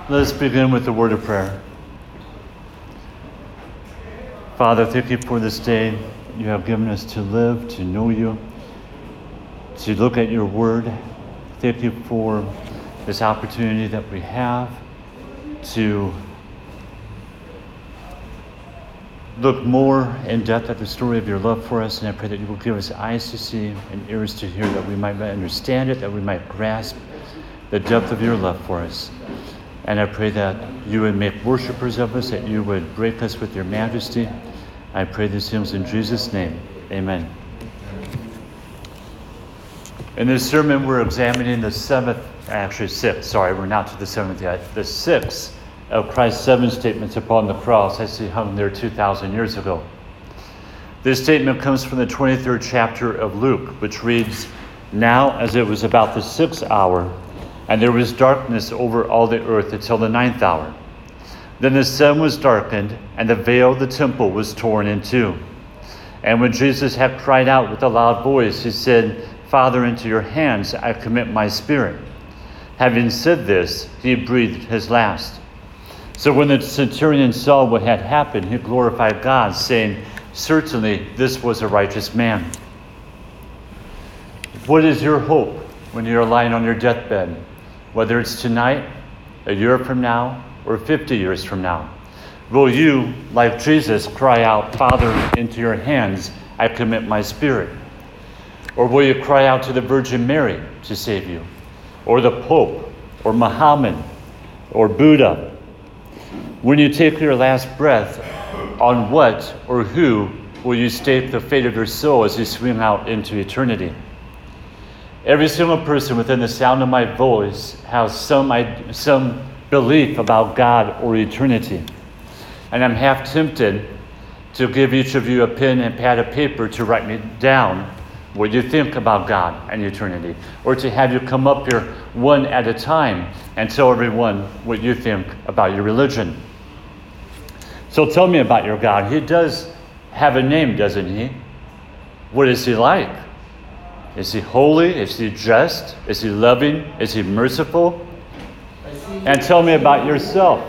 Let us begin with the word of prayer. Father, thank you for this day you have given us to live, to know you, to look at your word. Thank you for this opportunity that we have to look more in depth at the story of your love for us. And I pray that you will give us eyes to see and ears to hear, that we might understand it, that we might grasp the depth of your love for us. And I pray that you would make worshipers of us, that you would break us with your majesty. I pray these things in Jesus' name. Amen. In this sermon, we're examining the sixth, we're not to the seventh yet, the sixth of Christ's 7 statements upon the cross as he hung there 2,000 years ago. This statement comes from the 23rd chapter of Luke, which reads, "Now as it was about the 6th hour, and there was darkness over all the earth until the 9th hour. Then the sun was darkened, and the veil of the temple was torn in two. And when Jesus had cried out with a loud voice, he said, 'Father, into your hands I commit my spirit.' Having said this, he breathed his last. So when the centurion saw what had happened, he glorified God, saying, 'Certainly this was a righteous man.'" What is your hope when you are lying on your deathbed? Whether it's tonight, a year from now, or 50 years from now, will you, like Jesus, cry out, "Father, into your hands I commit my spirit"? Or will you cry out to the Virgin Mary to save you? Or the Pope, or Muhammad, or Buddha? When you take your last breath, on what or who will you stake the fate of your soul as you swing out into eternity? Every single person within the sound of my voice has some belief about God or eternity. And I'm half tempted to give each of you a pen and pad of paper to write me down what you think about God and eternity, or to have you come up here one at a time and tell everyone what you think about your religion. So tell me about your God. He does have a name, doesn't he? What is he like? Is he holy? Is he just? Is he loving? Is he merciful? And tell me about yourself.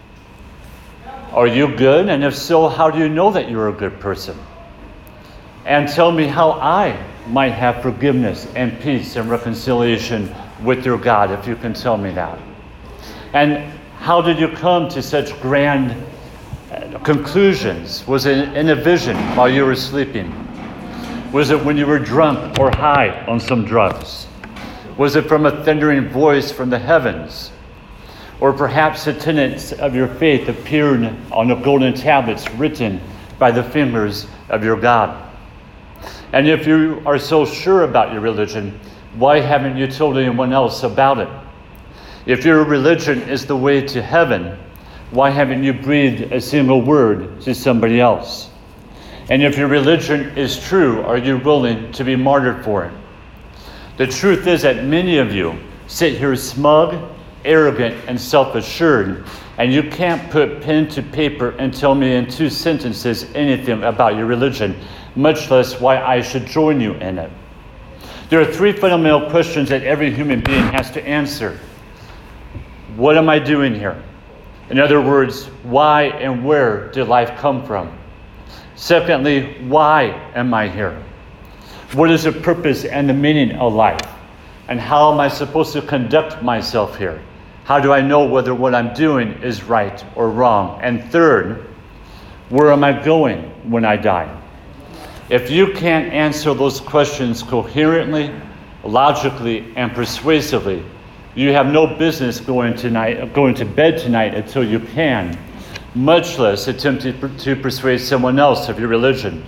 Are you good? And if so, how do you know that you're a good person? And tell me how I might have forgiveness and peace and reconciliation with your God, if you can tell me that. And how did you come to such grand conclusions? Was it in a vision while you were sleeping? Was it when you were drunk or high on some drugs? Was it from a thundering voice from the heavens? Or perhaps the tenets of your faith appeared on the golden tablets written by the fingers of your God? And if you are so sure about your religion, why haven't you told anyone else about it? If your religion is the way to heaven, why haven't you breathed a single word to somebody else? And if your religion is true, are you willing to be martyred for it? The truth is that many of you sit here smug, arrogant, and self-assured, and you can't put pen to paper and tell me in 2 sentences anything about your religion, much less why I should join you in it. There are 3 fundamental questions that every human being has to answer. What am I doing here? In other words, why and where did life come from? Secondly, why am I here? What is the purpose and the meaning of life? And how am I supposed to conduct myself here? How do I know whether what I'm doing is right or wrong? And third, where am I going when I die? If you can't answer those questions coherently, logically, and persuasively, you have no business going to bed tonight until you can, much less attempting to persuade someone else of your religion.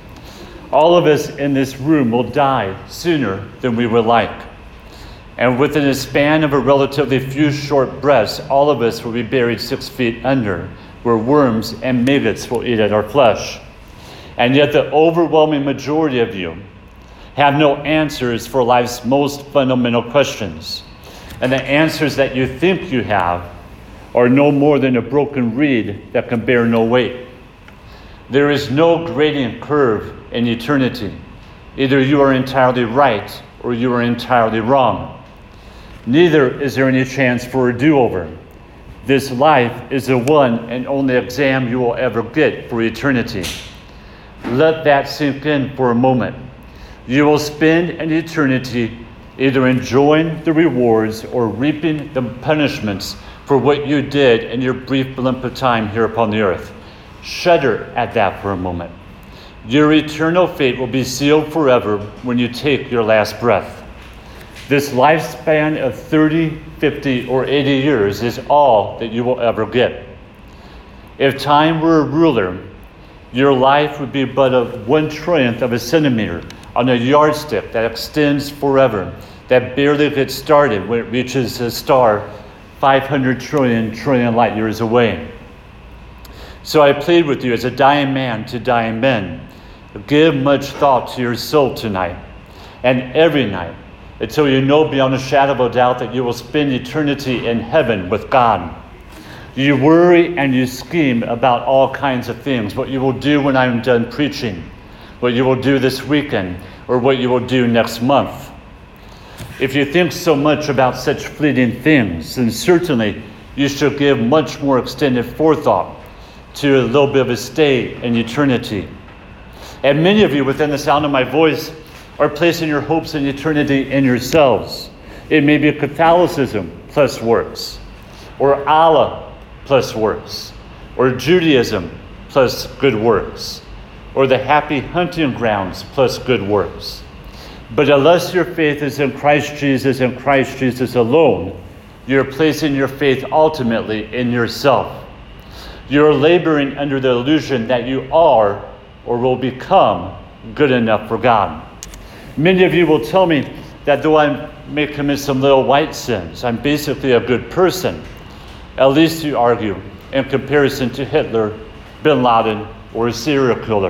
All of us in this room will die sooner than we would like. And within a span of a relatively few short breaths, all of us will be buried 6 feet under, where worms and maggots will eat at our flesh. And yet the overwhelming majority of you have no answers for life's most fundamental questions. And the answers that you think you have are no more than a broken reed that can bear no weight. There is no gradient curve in eternity. Either you are entirely right or you are entirely wrong. Neither is there any chance for a do-over. This life is the one and only exam you will ever get for eternity. Let that sink in for a moment. You will spend an eternity either enjoying the rewards or reaping the punishments for what you did in your brief blimp of time here upon the earth. Shudder at that for a moment. Your eternal fate will be sealed forever when you take your last breath. This lifespan of 30, 50, or 80 years is all that you will ever get. If time were a ruler, your life would be but a 1/1,000,000th of a centimeter on a yardstick that extends forever, that barely gets started when it reaches a star 500 trillion light years away. So I plead with you as a dying man to dying men, give much thought to your soul tonight and every night, until you know beyond a shadow of a doubt that you will spend eternity in heaven with God. You worry and you scheme about all kinds of things, what you will do when I'm done preaching, what you will do this weekend, or what you will do next month. If you think so much about such fleeting things, then certainly you should give much more extended forethought to a little bit of a stay in eternity. And many of you within the sound of my voice are placing your hopes in eternity in yourselves. It may be Catholicism plus works, or Allah plus works, or Judaism plus good works, or the happy hunting grounds plus good works. But unless your faith is in Christ Jesus and Christ Jesus alone, you're placing your faith ultimately in yourself. You're laboring under the illusion that you are or will become good enough for God. Many of you will tell me that though I may commit some little white sins, I'm basically a good person. At least you argue, in comparison to Hitler, Bin Laden, or a serial killer.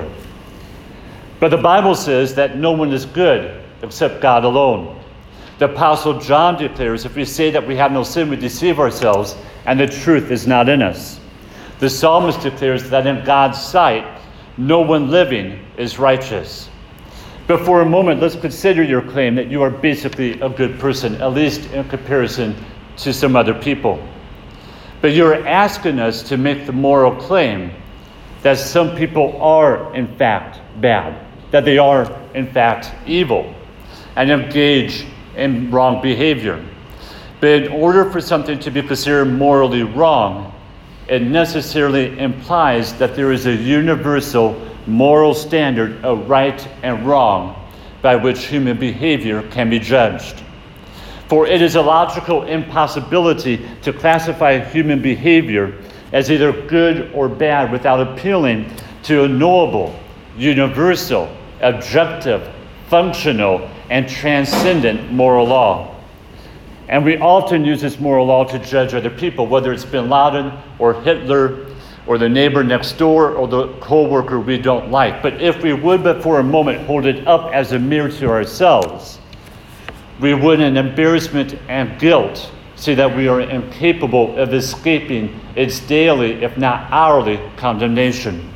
But the Bible says that no one is good except God alone. The Apostle John declares, if we say that we have no sin, we deceive ourselves, and the truth is not in us. The psalmist declares that in God's sight, no one living is righteous. But for a moment, let's consider your claim that you are basically a good person, at least in comparison to some other people. But you're asking us to make the moral claim that some people are in fact bad, that they are in fact evil, and engage in wrong behavior. But in order for something to be considered morally wrong, it necessarily implies that there is a universal moral standard of right and wrong by which human behavior can be judged. For it is a logical impossibility to classify human behavior as either good or bad without appealing to a knowable, universal, objective, functional, and transcendent moral law. And we often use this moral law to judge other people, whether it's Bin Laden or Hitler or the neighbor next door or the co-worker we don't like. But if we would but for a moment hold it up as a mirror to ourselves, we would in embarrassment and guilt see that we are incapable of escaping its daily, if not hourly, condemnation.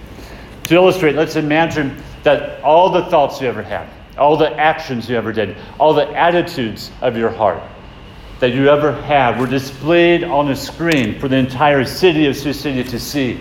To illustrate, let's imagine that all the thoughts you ever had, all the actions you ever did, all the attitudes of your heart that you ever had were displayed on a screen for the entire city of Sioux City to see.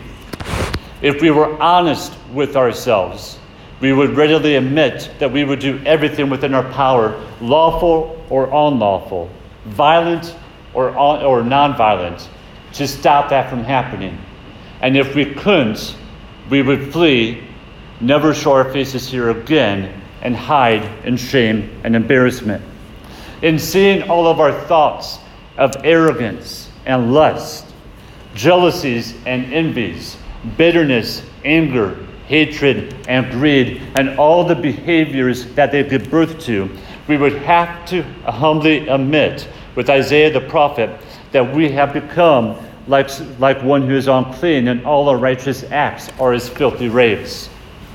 If we were honest with ourselves, we would readily admit that we would do everything within our power, lawful or unlawful, violent or non-violent, to stop that from happening. And if we couldn't, we would flee, never show our faces here again, and hide in shame and embarrassment. In seeing all of our thoughts of arrogance and lust, jealousies and envies, bitterness, anger, hatred, and greed, and all the behaviors that they give birth to, we would have to humbly admit with Isaiah the prophet that we have become like one who is unclean, and all our righteous acts are as filthy raves,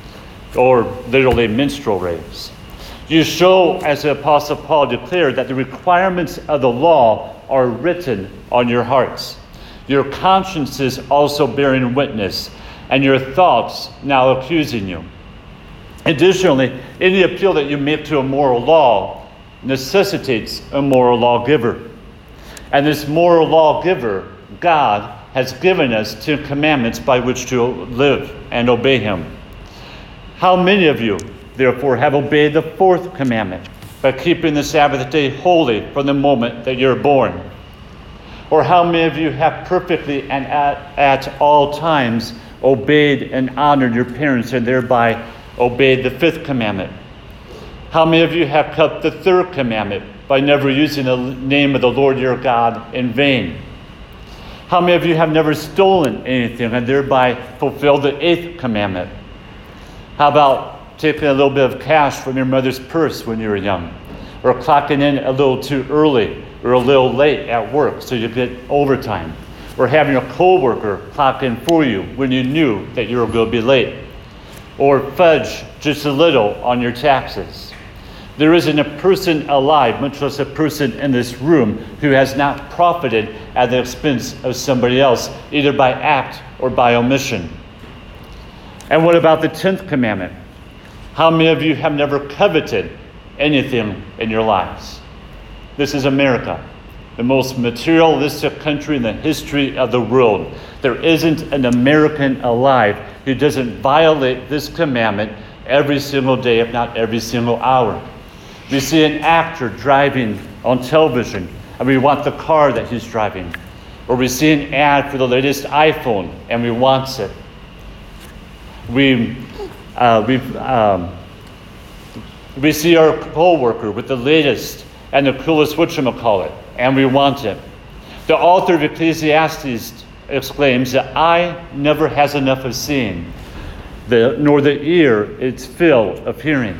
or literally minstrel raves. You show, as the Apostle Paul declared, that the requirements of the law are written on your hearts, your consciences also bearing witness, and your thoughts now accusing you. Additionally, any appeal that you make to a moral law necessitates a moral lawgiver. And this moral lawgiver God has given us 10 commandments by which to live and obey him. How many of you, therefore, have obeyed the 4th commandment by keeping the Sabbath day holy from the moment that you're born? Or how many of you have perfectly and at all times obeyed and honored your parents and thereby obeyed the 5th commandment? How many of you have kept the 3rd commandment by never using the name of the Lord your God in vain? How many of you have never stolen anything and thereby fulfilled the 8th commandment? How about taking a little bit of cash from your mother's purse when you were young? Or clocking in a little too early or a little late at work so you get overtime? Or having a coworker clock in for you when you knew that you were going to be late? Or fudge just a little on your taxes? There isn't a person alive, much less a person in this room, who has not profited at the expense of somebody else, either by act or by omission. And what about the 10th commandment? How many of you have never coveted anything in your lives? This is America, the most materialistic country in the history of the world. There isn't an American alive who doesn't violate this commandment every single day, if not every single hour. We see an actor driving on television, and we want the car that he's driving. Or we see an ad for the latest iPhone, and we want it. We see our co-worker with the latest and the coolest whatchamacallit, and we want it. The author of Ecclesiastes exclaims, "The eye never has enough of seeing, nor the ear its fill of hearing."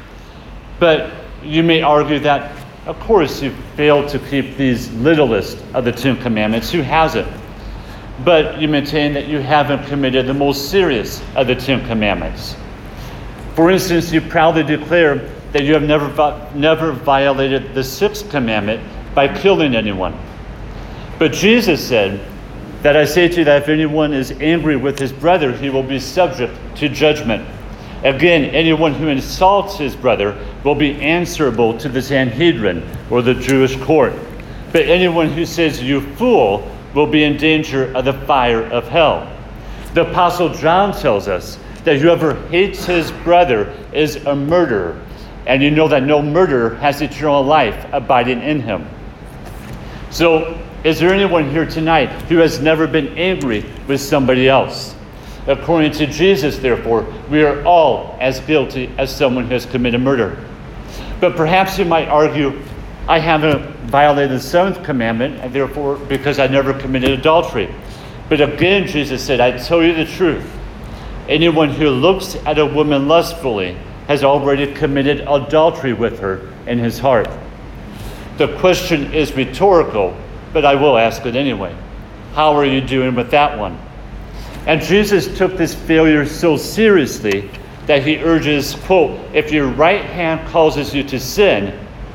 But you may argue that, of course, you failed to keep these littlest of the 10 commandments. Who hasn't? But you maintain that you haven't committed the most serious of the 10 commandments. For instance, you proudly declare that you have never violated the 6th commandment by killing anyone. But Jesus said that I say to you that if anyone is angry with his brother, he will be subject to judgment. Again, anyone who insults his brother will be answerable to the Sanhedrin, or the Jewish court. But anyone who says, "You fool," will be in danger of the fire of hell. The Apostle John tells us that whoever hates his brother is a murderer, and you know that no murderer has eternal life abiding in him. So, is there anyone here tonight who has never been angry with somebody else? According to Jesus, therefore, we are all as guilty as someone who has committed murder. But perhaps you might argue, I haven't violated the 7th commandment, and therefore, because I never committed adultery. But again, Jesus said, I tell you the truth. Anyone who looks at a woman lustfully has already committed adultery with her in his heart. The question is rhetorical, but I will ask it anyway. How are you doing with that one? And Jesus took this failure so seriously that he urges, quote, if your right hand causes you to sin,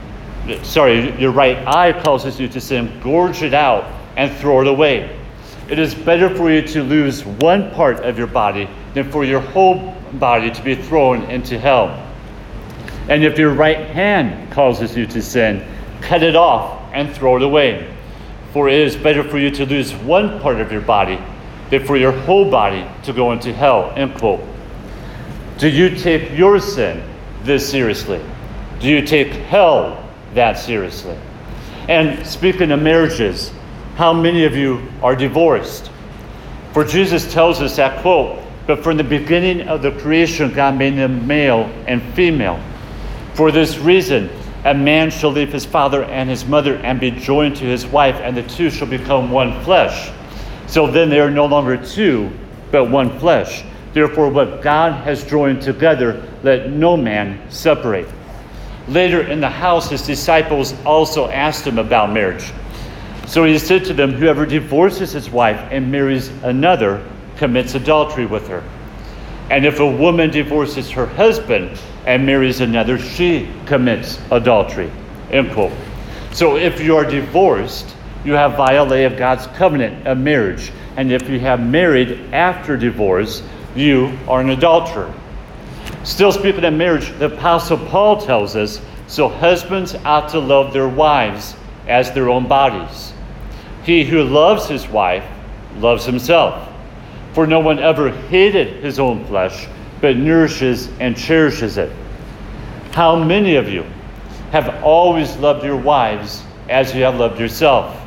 your right eye causes you to sin, gorge it out and throw it away. It is better for you to lose one part of your body than for your whole body to be thrown into hell. And if your right hand causes you to sin, cut it off and throw it away. For it is better for you to lose one part of your body than for your whole body to go into hell, end quote. Do you take your sin this seriously? Do you take hell that seriously? And speaking of marriages, how many of you are divorced? For Jesus tells us that, quote, but from the beginning of the creation, God made them male and female. For this reason, a man shall leave his father and his mother and be joined to his wife, and the two shall become one flesh. So then they are no longer two, but one flesh. Therefore, what God has joined together, let no man separate. Later in the house, his disciples also asked him about marriage. So he said to them, whoever divorces his wife and marries another commits adultery with her. And if a woman divorces her husband and marries another, she commits adultery. End quote. So if you are divorced, you have violated God's covenant of marriage. And if you have married after divorce, you are an adulterer. Still speaking of marriage, the Apostle Paul tells us, so husbands ought to love their wives as their own bodies. He who loves his wife loves himself. For no one ever hated his own flesh, but nourishes and cherishes it. How many of you have always loved your wives as you have loved yourself?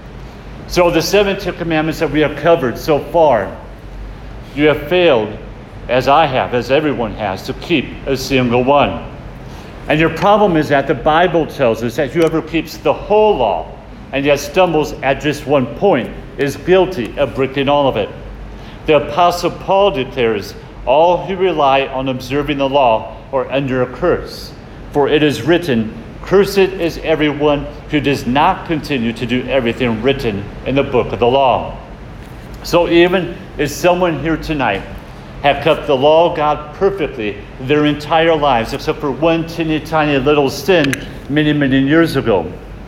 So the 72 commandments that we have covered so far, you have failed, as I have, as everyone has, to keep a single one. And your problem is that the Bible tells us that whoever keeps the whole law and yet stumbles at just one point is guilty of breaking all of it. The Apostle Paul declares, all who rely on observing the law are under a curse. For it is written, cursed is everyone who does not continue to do everything written in the book of the law. So even if someone here tonight have kept the law of God perfectly their entire lives, except for one teeny tiny little sin many, many years ago,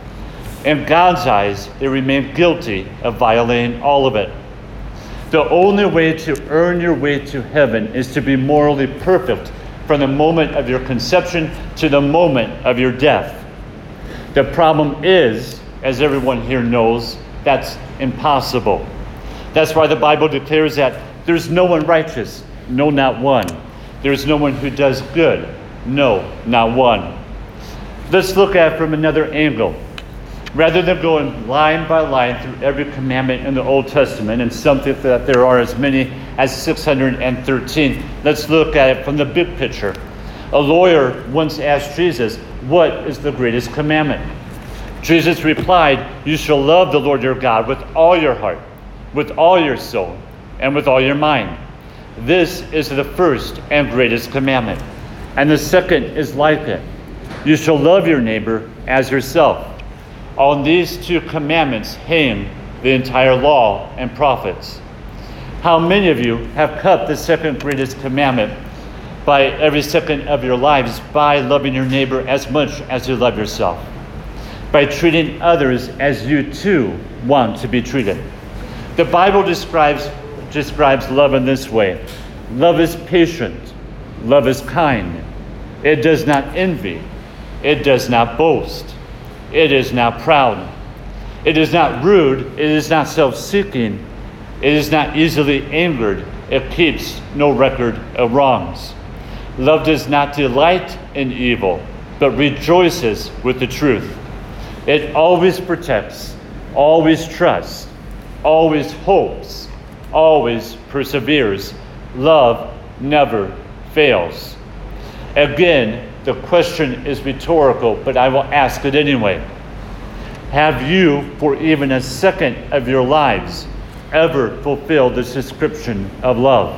in God's eyes, they remain guilty of violating all of it. The only way to earn your way to heaven is to be morally perfect from the moment of your conception to the moment of your death. The problem is, as everyone here knows, that's impossible. That's why the Bible declares that there's no one righteous, no, not one. There's no one who does good, no, not one. Let's look at it from another angle. Rather than going line by line through every commandment in the Old Testament, and something that there are as many as 613, let's look at it from the big picture. A lawyer once asked Jesus, what is the greatest commandment? Jesus replied, you shall love the Lord your God with all your heart, with all your soul, and with all your mind. This is the first and greatest commandment. And the second is like it. You shall love your neighbor as yourself. On these two commandments hang the entire law and prophets. How many of you have kept the second greatest commandment by every second of your lives by loving your neighbor as much as you love yourself? By treating others as you too want to be treated. The Bible describes love in this way. Love is patient. Love is kind. It does not envy. It does not boast. It is not proud. It is not rude. It is not self-seeking. It is not easily angered. It keeps no record of wrongs. Love does not delight in evil, but rejoices with the truth. It always protects, always trusts, always hopes, always perseveres. Love never fails. Again, the question is rhetorical, but I will ask it anyway. Have you, for even a second of your lives, ever fulfilled this description of love?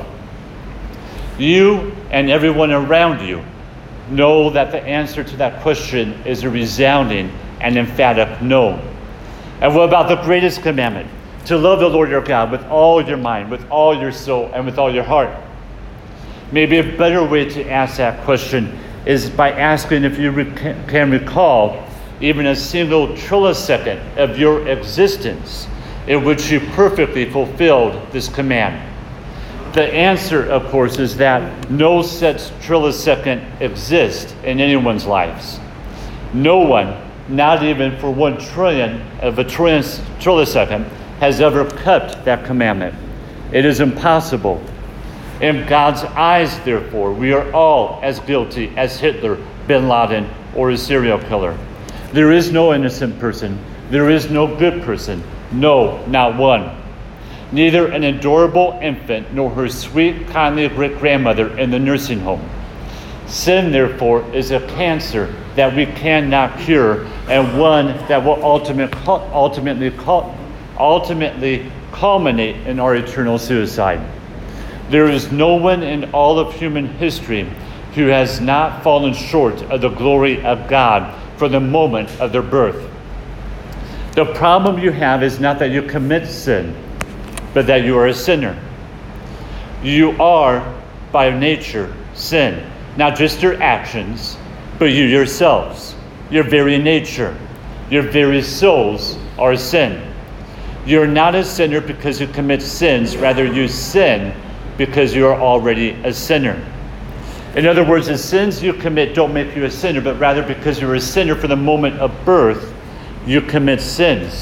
You and everyone around you know that the answer to that question is a resounding and emphatic no. And what about the greatest commandment? To love the Lord your God with all your mind, with all your soul, and with all your heart. Maybe a better way to ask that question is by asking if you can recall even a single trillisecond of your existence in which you perfectly fulfilled this command. The answer, of course, is that no such trillisecond exists in anyone's lives. No one, not even for 1/1,000,000 of a trillisecond, has ever kept that commandment. It is impossible. In God's eyes, therefore, we are all as guilty as Hitler, bin Laden, or a serial killer. There is no innocent person. There is no good person. No, not one. Neither an adorable infant nor her sweet, kindly great-grandmother in the nursing home. Sin, therefore, is a cancer that we cannot cure, and one that will ultimately culminate in our eternal suicide. There is no one in all of human history who has not fallen short of the glory of God from the moment of their birth. The problem you have is not that you commit sin, but that you are a sinner. You are, by nature, sin. Not just your actions, but you yourselves. Your very nature, your very souls are sin. You're not a sinner because you commit sins. Rather, you sin because you are already a sinner. In other words, the sins you commit don't make you a sinner, but rather because you're a sinner from the moment of birth, you commit sins.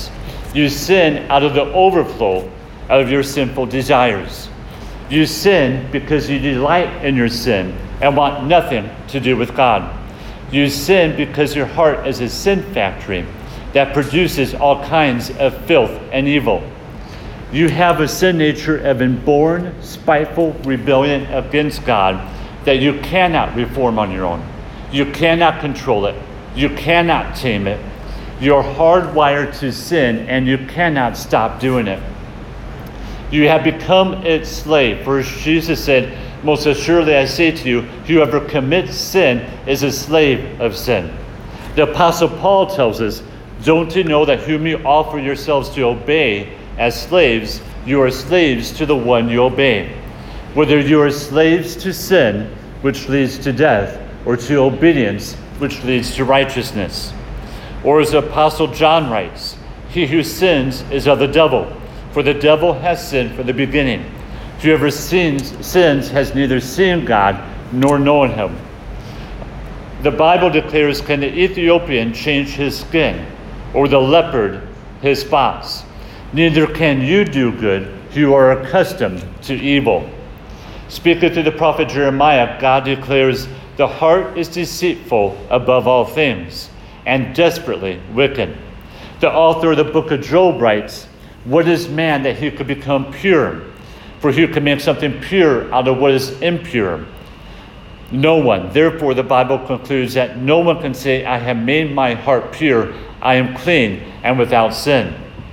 You sin out of the overflow of your sinful desires. You sin because you delight in your sin and want nothing to do with God. You sin because your heart is a sin factory that produces all kinds of filth and evil. You have a sin nature of inborn, spiteful rebellion against God that you cannot reform on your own. You cannot control it. You cannot tame it. You're hardwired to sin, and you cannot stop doing it. You have become its slave. For as Jesus said, most assuredly I say to you, whoever commits sin is a slave of sin. The Apostle Paul tells us, don't you know that whom you offer yourselves to obey as slaves, you are slaves to the one you obey, whether you are slaves to sin, which leads to death, or to obedience, which leads to righteousness. Or as the Apostle John writes, he who sins is of the devil, for the devil has sinned from the beginning. Whoever sins has neither seen God nor known him. The Bible declares, can the Ethiopian change his skin, or the leopard his spots? Neither can you do good, who are accustomed to evil. Speaking through the prophet Jeremiah, God declares, the heart is deceitful above all things, and desperately wicked. The author of the book of Job writes, what is man that he could become pure? For who can make something pure out of what is impure? No one. Therefore, the Bible concludes that no one can say, I have made my heart pure, I am clean and without sin.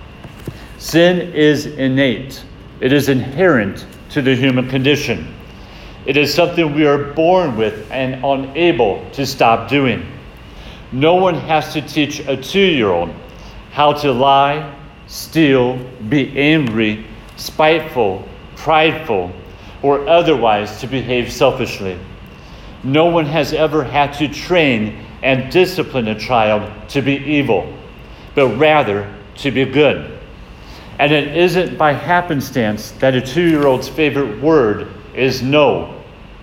Sin is innate. It is inherent to the human condition. It is something we are born with and unable to stop doing. No one has to teach a 2-year-old how to lie, steal, be angry, spiteful, prideful, or otherwise to behave selfishly. No one has ever had to train and discipline a child to be evil, but rather to be good. And it isn't by happenstance that a 2-year-old's favorite word is no.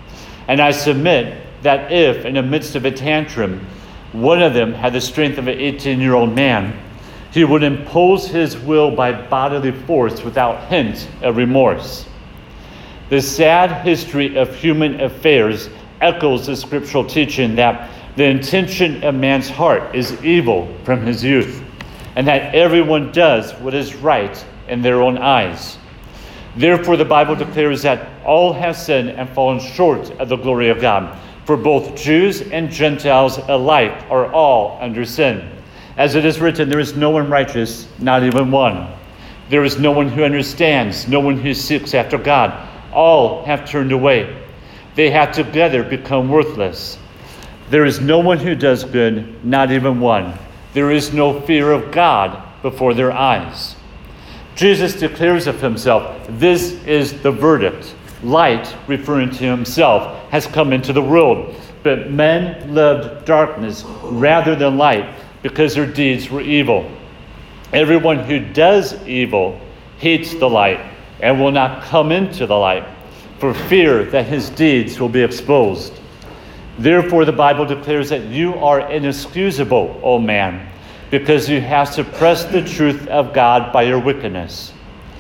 And I submit that if, in the midst of a tantrum, one of them had the strength of an 18-year-old man, he would impose his will by bodily force without hint of remorse. The sad history of human affairs echoes the scriptural teaching that the intention of man's heart is evil from his youth, and that everyone does what is right in their own eyes. Therefore, the Bible declares that all have sinned and fallen short of the glory of God. For both Jews and Gentiles alike are all under sin. As it is written, there is no one righteous, not even one. There is no one who understands, no one who seeks after God. All have turned away. They have together become worthless. There is no one who does good, not even one. There is no fear of God before their eyes. Jesus declares of himself, this is the verdict. Light, referring to himself, has come into the world, but men loved darkness rather than light because their deeds were evil. Everyone who does evil hates the light and will not come into the light for fear that his deeds will be exposed. Therefore, the Bible declares that you are inexcusable, O man, because you have suppressed the truth of God by your wickedness.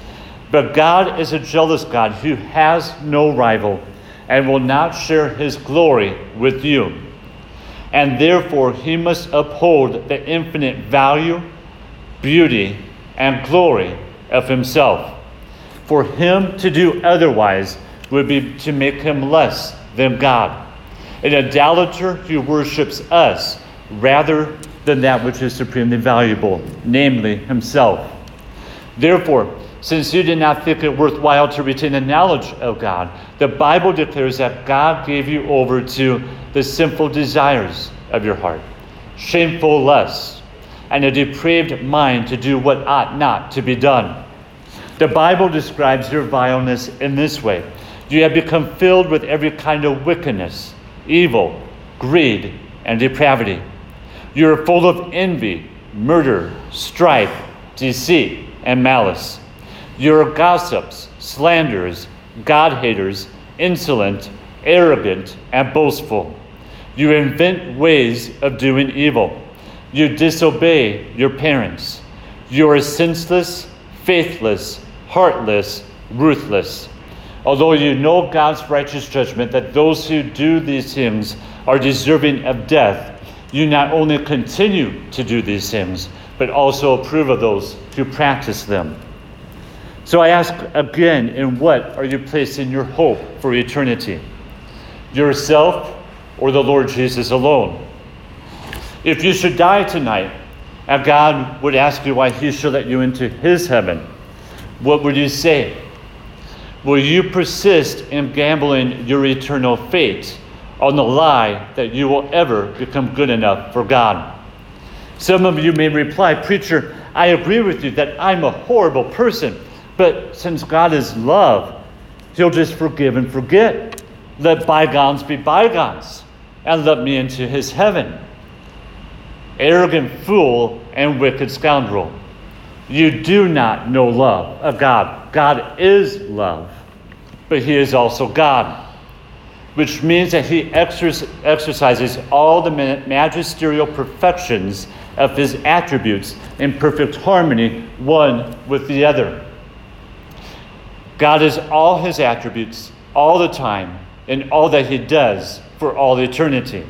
But God is a jealous God who has no rival and will not share his glory with you. And therefore, he must uphold the infinite value, beauty, and glory of himself. For him to do otherwise would be to make him less than God, an idolater who worships us rather than that which is supremely valuable, namely himself. Therefore, since you did not think it worthwhile to retain the knowledge of God, the Bible declares that God gave you over to the sinful desires of your heart, shameful lusts, and a depraved mind to do what ought not to be done. The Bible describes your vileness in this way. You have become filled with every kind of wickedness, evil, greed, and depravity. You are full of envy, murder, strife, deceit, and malice. You are gossips, slanderers, God-haters, insolent, arrogant, and boastful. You invent ways of doing evil. You disobey your parents. You are senseless, faithless, heartless, ruthless. Although you know God's righteous judgment that those who do these things are deserving of death, you not only continue to do these things, but also approve of those who practice them. So I ask again, in what are you placing your hope for eternity? Yourself or the Lord Jesus alone? If you should die tonight, and God would ask you why he should let you into his heaven, what would you say? Will you persist in gambling your eternal fate on the lie that you will ever become good enough for God? Some of you may reply, "Preacher, I agree with you that I'm a horrible person, but since God is love, he'll just forgive and forget. Let bygones be bygones, and let me into his heaven." Arrogant fool and wicked scoundrel. You do not know love of God. God is love, but he is also God, which means that he exercises all the magisterial perfections of his attributes in perfect harmony, one with the other. God is all his attributes all the time in all that he does for all eternity.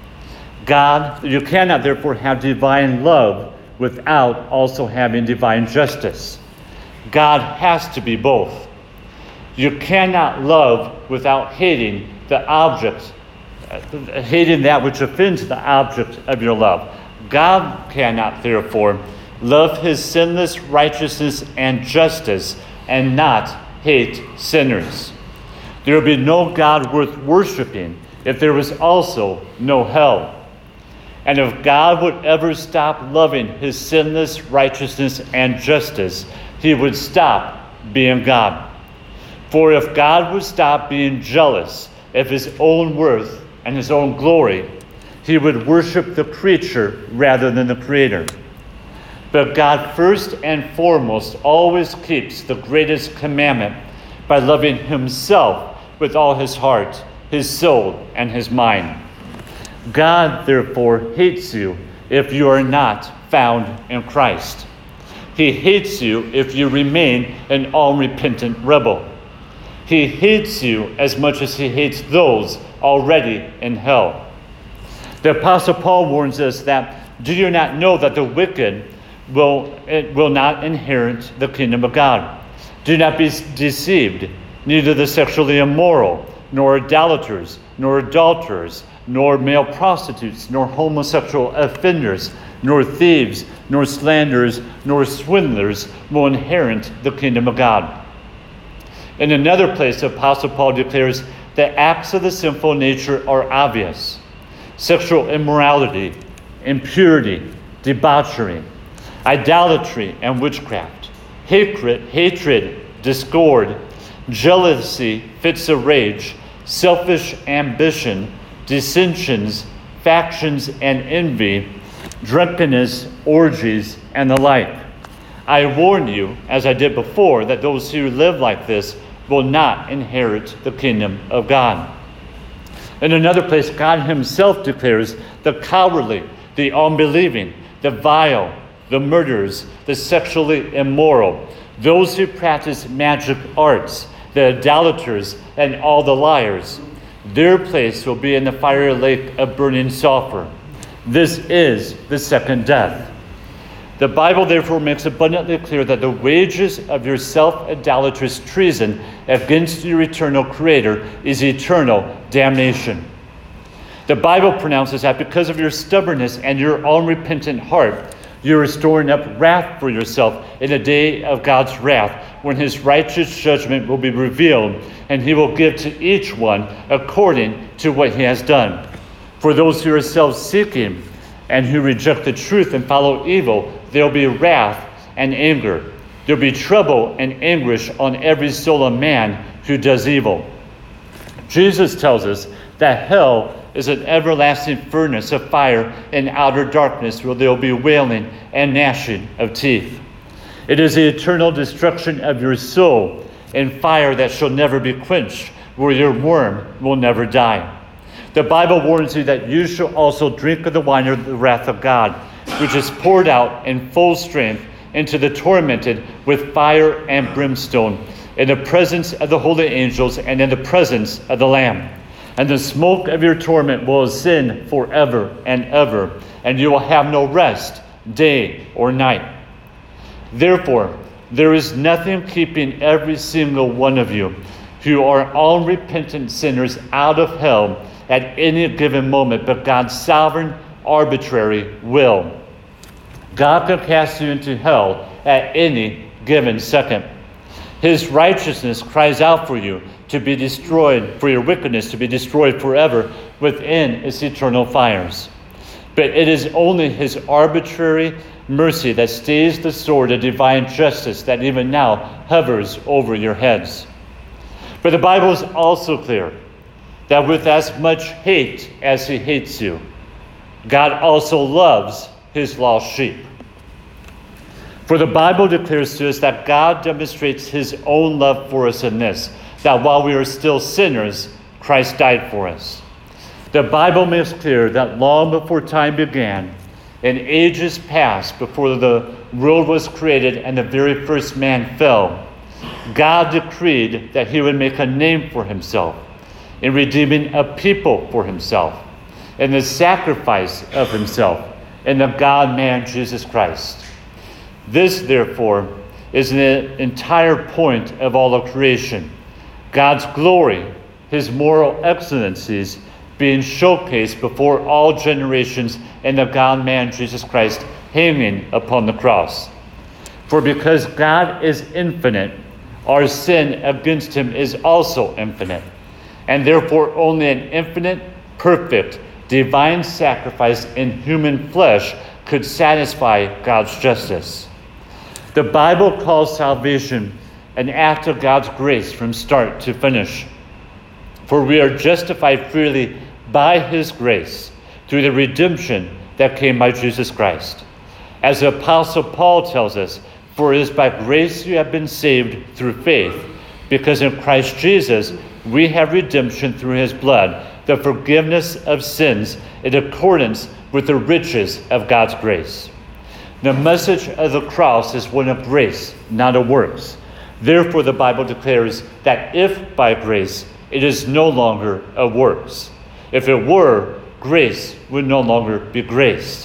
God, you cannot therefore have divine love without also having divine justice. God has to be both. You cannot love without hating the object, hating that which offends the object of your love. God cannot therefore love his sinless righteousness and justice and not hate sinners. There would be no God worth worshiping if there was also no hell. And if God would ever stop loving his sinless righteousness and justice, he would stop being God. For if God would stop being jealous of his own worth and his own glory, he would worship the creature rather than the creator. But God first and foremost always keeps the greatest commandment by loving himself with all his heart, his soul, and his mind. God, therefore, hates you if you are not found in Christ. He hates you if you remain an unrepentant rebel. He hates you as much as he hates those already in hell. The Apostle Paul warns us that, "Do you not know that the wicked will not inherit the kingdom of God? Do not be deceived, neither the sexually immoral, nor idolaters, nor adulterers, nor male prostitutes, nor homosexual offenders, nor thieves, nor slanderers, nor swindlers will inherit the kingdom of God." In another place, the Apostle Paul declares the acts of the sinful nature are obvious: sexual immorality, impurity, debauchery, idolatry and witchcraft, hatred, discord, jealousy, fits of rage, selfish ambition, dissensions, factions and envy, drunkenness, orgies, and the like. I warn you, as I did before, that those who live like this will not inherit the kingdom of God. In another place, God himself declares the cowardly, the unbelieving, the vile, the murderers, the sexually immoral, those who practice magic arts, the idolaters, and all the liars, their place will be in the fiery lake of burning sulfur. This is the second death. The Bible therefore makes abundantly clear that the wages of your self-idolatrous treason against your eternal Creator is eternal damnation. The Bible pronounces that because of your stubbornness and your unrepentant heart, you are storing up wrath for yourself in the day of God's wrath, when his righteous judgment will be revealed, and he will give to each one according to what he has done. For those who are self-seeking and who reject the truth and follow evil, there will be wrath and anger. There will be trouble and anguish on every soul of man who does evil. Jesus tells us that hell is an everlasting furnace of fire and outer darkness, where there will be wailing and gnashing of teeth. It is the eternal destruction of your soul and fire that shall never be quenched, where your worm will never die. The Bible warns you that you shall also drink of the wine of the wrath of God, which is poured out in full strength into the tormented with fire and brimstone, in the presence of the holy angels and in the presence of the Lamb. And the smoke of your torment will ascend forever and ever, and you will have no rest, day or night. Therefore, there is nothing keeping every single one of you who are unrepentant sinners out of hell at any given moment but God's sovereign, arbitrary will. God can cast you into hell at any given second. His righteousness cries out for you to be destroyed, for your wickedness to be destroyed forever within its eternal fires. But it is only his arbitrary mercy that stays the sword of divine justice that even now hovers over your heads. But the Bible is also clear that with as much hate as he hates you, God also loves his lost sheep. For the Bible declares to us that God demonstrates his own love for us in this, that while we are still sinners, Christ died for us. The Bible makes clear that long before time began, in ages past, before the world was created and the very first man fell, God decreed that he would make a name for himself in redeeming a people for himself, in the sacrifice of himself, in the God-man Jesus Christ. This, therefore, is the entire point of all of creation. God's glory, his moral excellencies, being showcased before all generations in the God-man Jesus Christ hanging upon the cross. For because God is infinite, our sin against him is also infinite, and therefore only an infinite, perfect, divine sacrifice in human flesh could satisfy God's justice. The Bible calls salvation an act of God's grace from start to finish. For we are justified freely by his grace through the redemption that came by Jesus Christ. As the Apostle Paul tells us, for it is by grace you have been saved through faith, because in Christ Jesus we have redemption through his blood, the forgiveness of sins in accordance with the riches of God's grace. The message of the cross is one of grace, not of works. Therefore, the Bible declares that if by grace, it is no longer of works. If it were, grace would no longer be grace.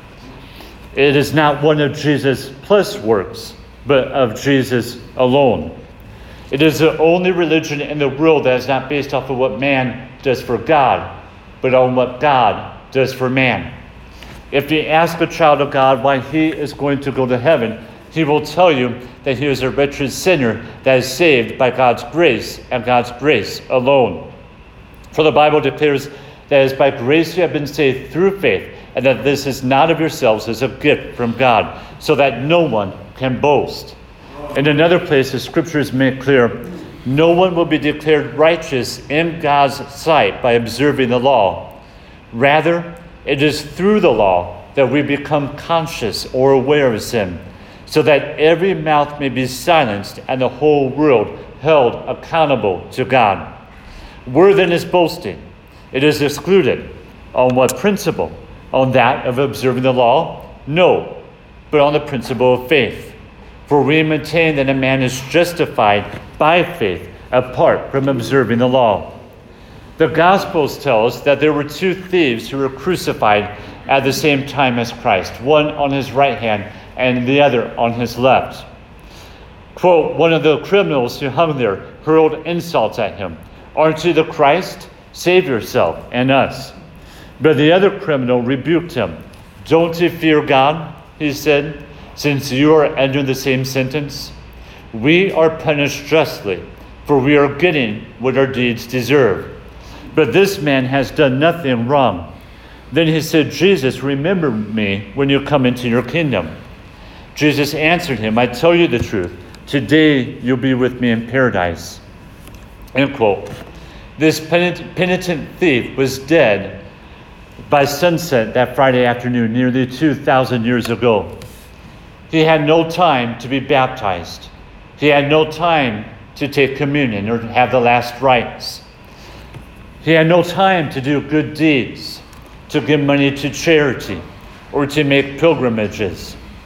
It is not one of Jesus plus works, but of Jesus alone. It is the only religion in the world that is not based off of what man does for God, but on what God does for man. If you ask a child of God why he is going to go to heaven, he will tell you that he is a wretched sinner that is saved by God's grace and God's grace alone. For the Bible declares that it is by grace you have been saved through faith, and that this is not of yourselves, as a gift from God, so that no one can boast. In another place, the scriptures make clear, no one will be declared righteous in God's sight by observing the law. Rather, it is through the law that we become conscious or aware of sin, so that every mouth may be silenced and the whole world held accountable to God. Where then is boasting? It is excluded. On what principle? On that of observing the law? No, but on the principle of faith. For we maintain that a man is justified by faith apart from observing the law. The Gospels tell us that there were two thieves who were crucified at the same time as Christ, one on his right hand and the other on his left. Quote, one of the criminals who hung there hurled insults at him. Aren't you the Christ? Save yourself and us. But the other criminal rebuked him. Don't you fear God, he said, since you are under the same sentence? We are punished justly, for we are getting what our deeds deserve. But this man has done nothing wrong. Then he said, Jesus, remember me when you come into your kingdom. Jesus answered him, I tell you the truth. Today you'll be with me in paradise. End quote. This penitent thief was dead by sunset that Friday afternoon, nearly 2,000 years ago. He had no time to be baptized. He had no time to take communion or have the last rites. He had no time to do good deeds, to give money to charity, or to make pilgrimages.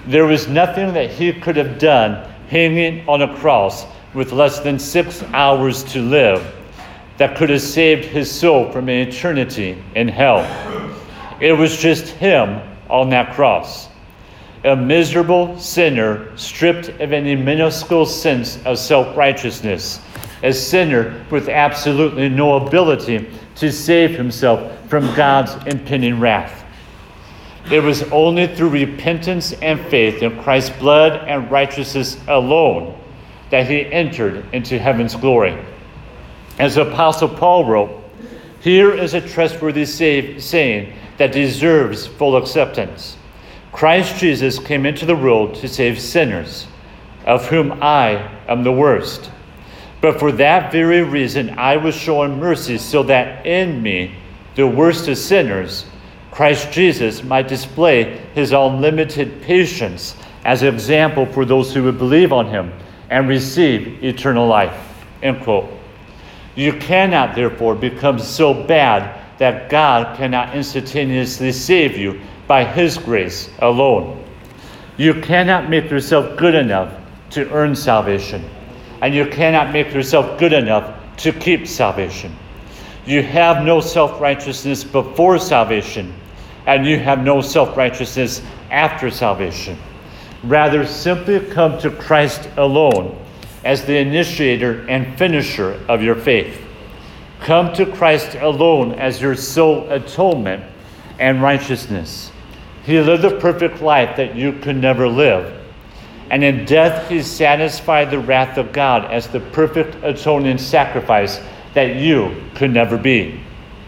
There was nothing that he could have done hanging on a cross with less than 6 hours to live that could have saved his soul from an eternity in hell. It was just him on that cross. A miserable sinner stripped of any minuscule sense of self-righteousness. A sinner with absolutely no ability to save himself from God's impending wrath. It was only through repentance and faith in Christ's blood and righteousness alone that he entered into heaven's glory. As Apostle Paul wrote, "Here is a trustworthy saying that deserves full acceptance. Christ Jesus came into the world to save sinners, of whom I am the worst. But for that very reason I was shown mercy, so that in me, the worst of sinners, Christ Jesus might display his unlimited patience as an example for those who would believe on him and receive eternal life." End quote. You cannot, therefore, become so bad that God cannot instantaneously save you by his grace alone. You cannot make yourself good enough to earn salvation, and you cannot make yourself good enough to keep salvation. You have no self-righteousness before salvation, and you have no self-righteousness after salvation. Rather, simply come to Christ alone as the initiator and finisher of your faith. Come to Christ alone as your sole atonement and righteousness. He lived the perfect life that you could never live. And in death, he satisfied the wrath of God as the perfect atoning sacrifice that you could never be.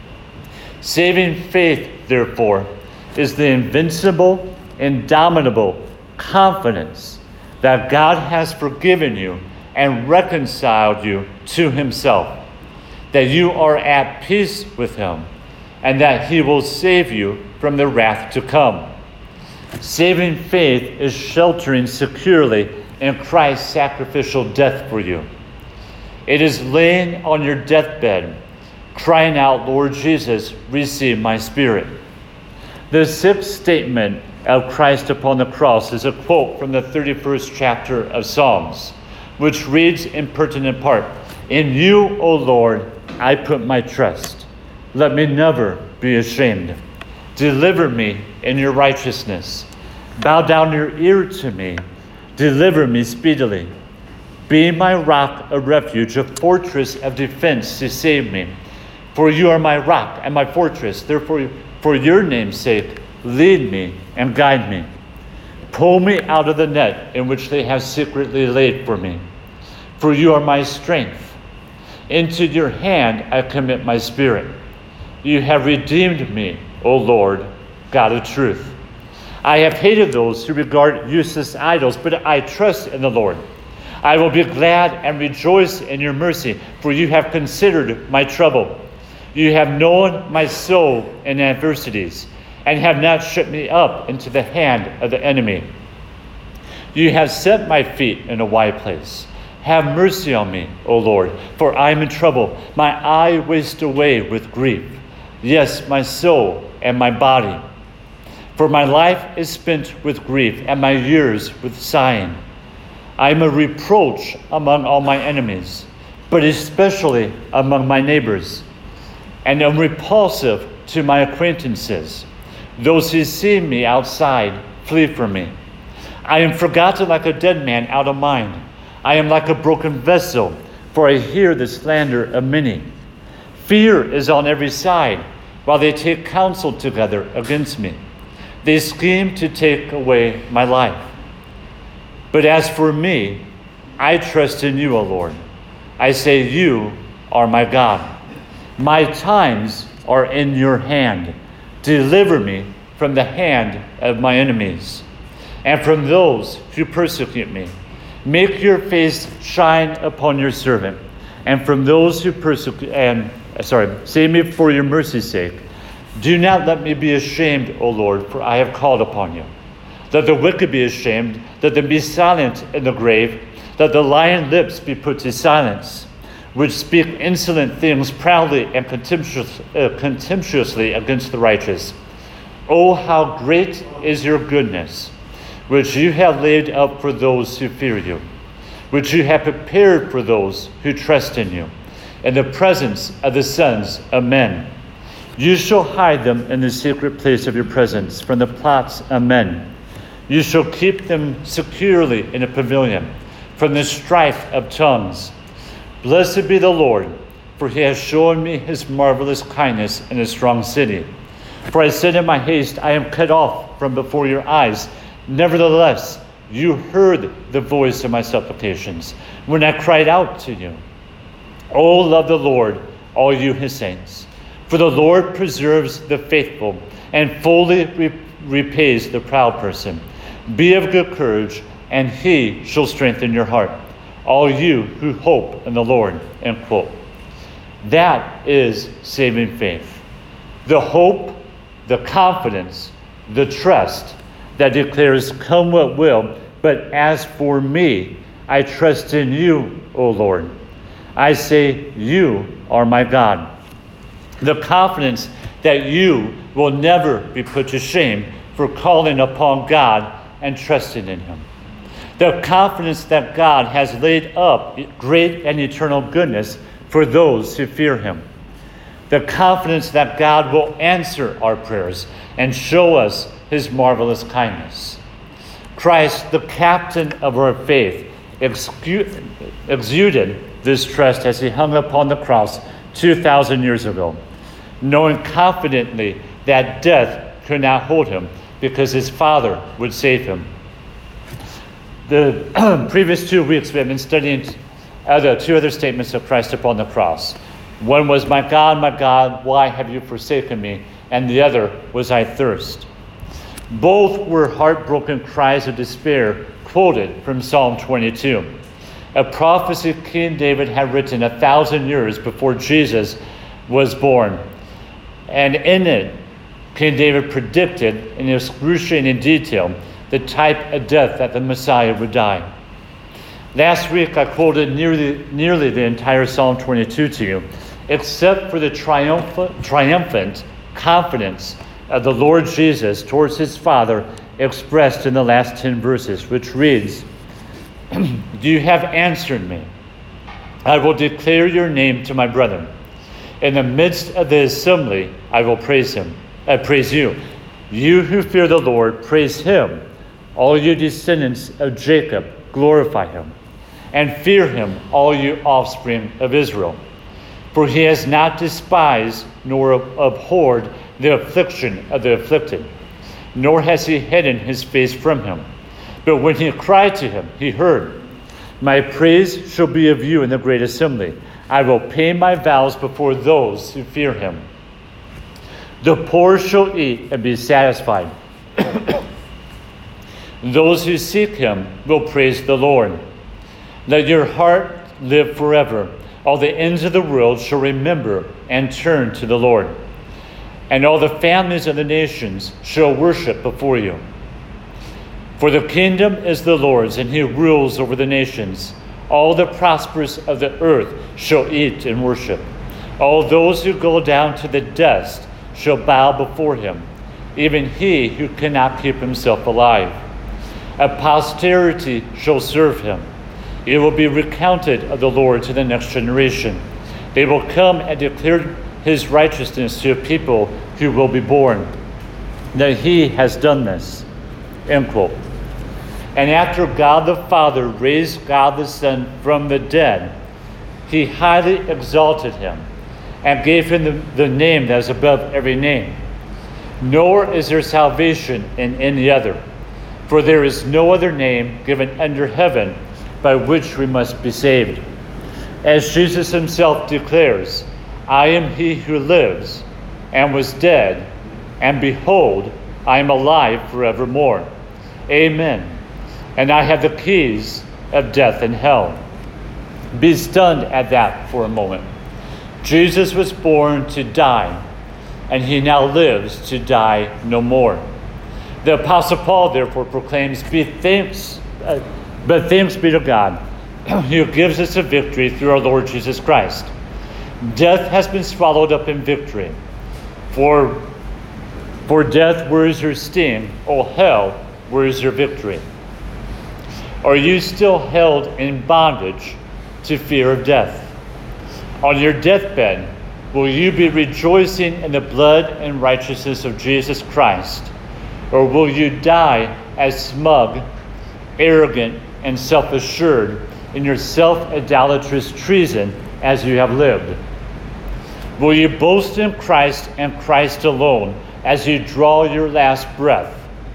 Saving faith, therefore, is the invincible, indomitable confidence that God has forgiven you and reconciled you to himself, that you are at peace with him, and that he will save you from the wrath to come. Saving faith is sheltering securely in Christ's sacrificial death for you. It is laying on your deathbed, crying out, "Lord Jesus, receive my spirit." The sixth statement of Christ upon the cross is a quote from the 31st chapter of Psalms, which reads in pertinent part, "In you, O Lord, I put my trust. Let me never be ashamed. Deliver me in your righteousness. Bow down your ear to me. Deliver me speedily. Be my rock of refuge, a fortress of defense to save me. For you are my rock and my fortress. Therefore, for your name's sake, lead me and guide me. Pull me out of the net in which they have secretly laid for me. For you are my strength. Into your hand I commit my spirit. You have redeemed me, O Lord, God of truth. I have hated those who regard useless idols, but I trust in the Lord. I will be glad and rejoice in your mercy, for you have considered my trouble. You have known my soul in adversities, and have not shut me up into the hand of the enemy. You have set my feet in a wide place. Have mercy on me, O Lord, for I am in trouble. My eye wastes away with grief. Yes, my soul and my body. For my life is spent with grief, and my years with sighing. I am a reproach among all my enemies, but especially among my neighbors, and am repulsive to my acquaintances. Those who see me outside flee from me. I am forgotten like a dead man out of mind. I am like a broken vessel, for I hear the slander of many. Fear is on every side, while they take counsel together against me. They scheme to take away my life. But as for me, I trust in you, O Lord. I say, you are my God. My times are in your hand. Deliver me from the hand of my enemies and from those who persecute me. Make your face shine upon your servant, and from those who save me for your mercy's sake. Do not let me be ashamed, O Lord, for I have called upon you. Let the wicked be ashamed, let them be silent in the grave, let the lying lips be put to silence, which speak insolent things proudly and contemptuously against the righteous. Oh, how great is your goodness! which you have laid up for those who fear you, which you have prepared for those who trust in you, in the presence of the sons of men. You shall hide them in the secret place of your presence from the plots of men. You shall keep them securely in a pavilion from the strife of tongues. Blessed be the Lord, for he has shown me his marvelous kindness in a strong city. For I said in my haste, I am cut off from before your eyes. Nevertheless, you heard the voice of my supplications when I cried out to you. Oh, love the Lord, all you his saints. For the Lord preserves the faithful and fully repays the proud person. Be of good courage, and he shall strengthen your heart, all you who hope in the Lord. End quote. That is saving faith. The hope, the confidence, the trust that declares, come what will, but as for me, I trust in you, O Lord. I say, you are my God. The confidence that you will never be put to shame for calling upon God and trusting in him. The confidence that God has laid up great and eternal goodness for those who fear him. The confidence that God will answer our prayers and show us his marvelous kindness. Christ, the captain of our faith, exuded this trust as he hung upon the cross 2,000 years ago, knowing confidently that death could not hold him because his Father would save him. The previous 2 weeks we have been studying the 2 other statements of Christ upon the cross. One was, my God, why have you forsaken me? And the other was, I thirst. Both were heartbroken cries of despair quoted from Psalm 22, a prophecy King David had written 1,000 years before Jesus was born. And in it, King David predicted in excruciating detail the type of death that the Messiah would die. Last week, I quoted nearly the entire Psalm 22 to you, except for the triumphant confidence of the Lord Jesus towards his Father expressed in the last 10 verses, which reads, you have answered me. I will declare your name to my brethren. In the midst of the assembly, I will praise him. I praise you. You who fear the Lord, praise him. All you descendants of Jacob, glorify him. And fear him, all you offspring of Israel. For he has not despised nor abhorred the affliction of the afflicted, nor has he hidden his face from him. But when he cried to him, he heard. My praise shall be of you in the great assembly. I will pay my vows before those who fear him. The poor shall eat and be satisfied. Those who seek him will praise the Lord. Let your heart live forever. All the ends of the world shall remember and turn to the Lord. And all the families of the nations shall worship before you. For the kingdom is the Lord's, and he rules over the nations. All the prosperous of the earth shall eat and worship. All those who go down to the dust shall bow before him, even he who cannot keep himself alive. A posterity shall serve him. It will be recounted of the Lord to the next generation. They will come and declare his righteousness to a people who will be born, that he has done this. End quote. And after God the Father raised God the Son from the dead, he highly exalted him and gave him the name that is above every name. Nor is there salvation in any other, for there is no other name given under heaven by which we must be saved. As Jesus himself declares, I am he who lives and was dead, and behold, I am alive forevermore. Amen. And I have the keys of death and hell. Be stunned at that for a moment. Jesus was born to die, and he now lives to die no more. The Apostle Paul therefore proclaims, but thanks be to God, who gives us a victory through our Lord Jesus Christ. Death has been swallowed up in victory. For death, where is your sting? O hell, Where is your victory? Are you still held in bondage to fear of death? On your deathbed, will you be rejoicing in the blood and righteousness of Jesus Christ? Or will you die as smug, arrogant, and self-assured in your self-idolatrous treason as you have lived? Will you boast in Christ and Christ alone as you draw your last breath?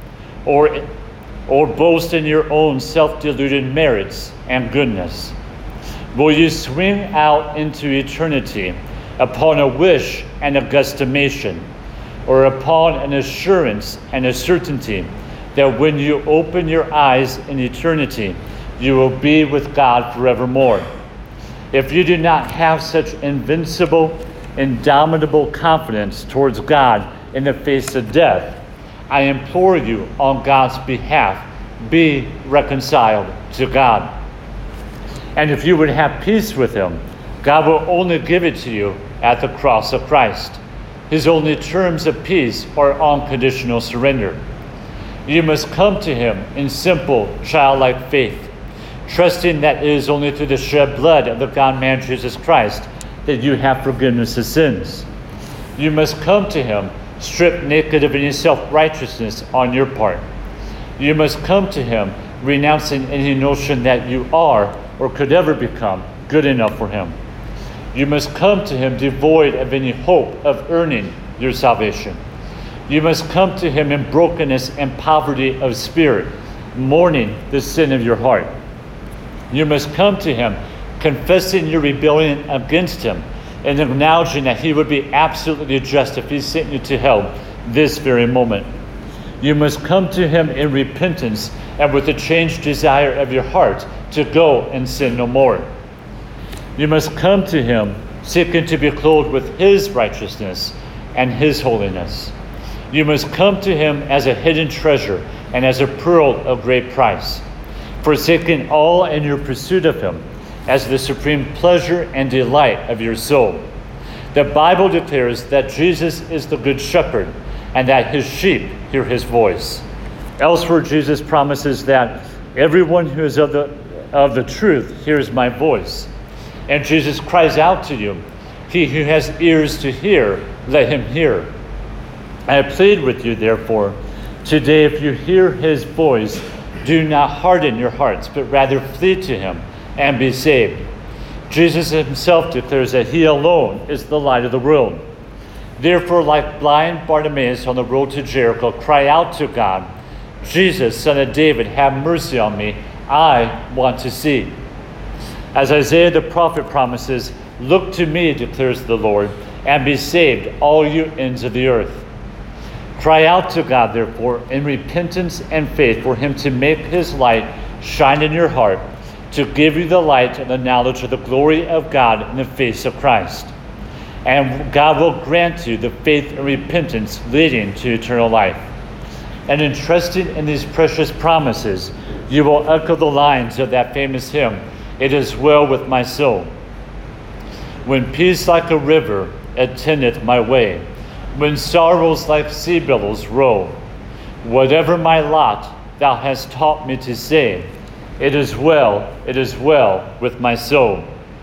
Or boast in your own self-deluded merits and goodness? Will you swing out into eternity upon a wish and a guesstimation, or upon an assurance and a certainty that when you open your eyes in eternity, you will be with God forevermore? If you do not have such invincible, indomitable confidence towards God in the face of death, I implore you on God's behalf, be reconciled to God. And if you would have peace with him, God will only give it to you at the cross of Christ. His only terms of peace are unconditional surrender. You must come to him in simple, childlike faith, trusting that it is only through the shed blood of the God-man Jesus Christ that you have forgiveness of sins. You must come to him stripped naked of any self-righteousness on your part. You must come to him renouncing any notion that you are or could ever become good enough for him. You must come to him devoid of any hope of earning your salvation. You must come to him in brokenness and poverty of spirit, mourning the sin of your heart. You must come to him confessing your rebellion against him and acknowledging that he would be absolutely just if he sent you to hell this very moment. You must come to him in repentance and with a changed desire of your heart to go and sin no more. You must come to him seeking to be clothed with his righteousness and his holiness. You must come to him as a hidden treasure and as a pearl of great price, forsaking all in your pursuit of him as the supreme pleasure and delight of your soul. The Bible declares that Jesus is the good shepherd and that his sheep hear his voice. Elsewhere, Jesus promises that everyone who is of the truth hears my voice. And Jesus cries out to you, he who has ears to hear, let him hear. I plead with you, therefore, today, if you hear his voice, do not harden your hearts, but rather flee to him and be saved. Jesus himself declares that he alone is the light of the world. Therefore, like blind Bartimaeus on the road to Jericho, cry out to God, Jesus, Son of David, have mercy on me. I want to see. As Isaiah the prophet promises, look to me, declares the Lord, and be saved, all you ends of the earth. Cry out to God, therefore, in repentance and faith for him to make his light shine in your heart, to give you the light and the knowledge of the glory of God in the face of Christ. And God will grant you the faith and repentance leading to eternal life. And in trusting in these precious promises, you will echo the lines of that famous hymn, "It is well with my soul." When peace like a river attendeth my way, when sorrows like sea billows roll, whatever my lot thou hast taught me to say, it is well with my soul.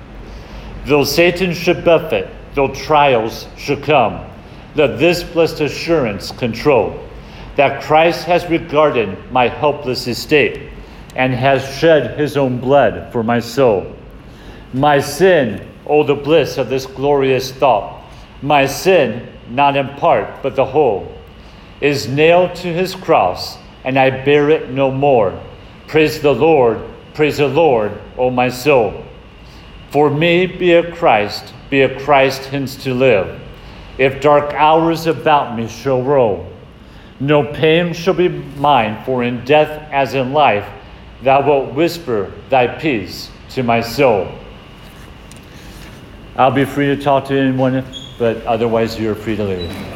Though Satan should buffet, though trials should come, let this blessed assurance control, that Christ has regarded my helpless estate and has shed his own blood for my soul. My sin, oh the bliss of this glorious thought, my sin, not in part but the whole, is nailed to his cross, and I bear it no more. Praise the Lord, O my soul. For me be a Christ hence to live. If dark hours about me shall roll, no pain shall be mine, for in death as in life, thou wilt whisper thy peace to my soul. I'll be free to talk to anyone, but otherwise you're free to leave.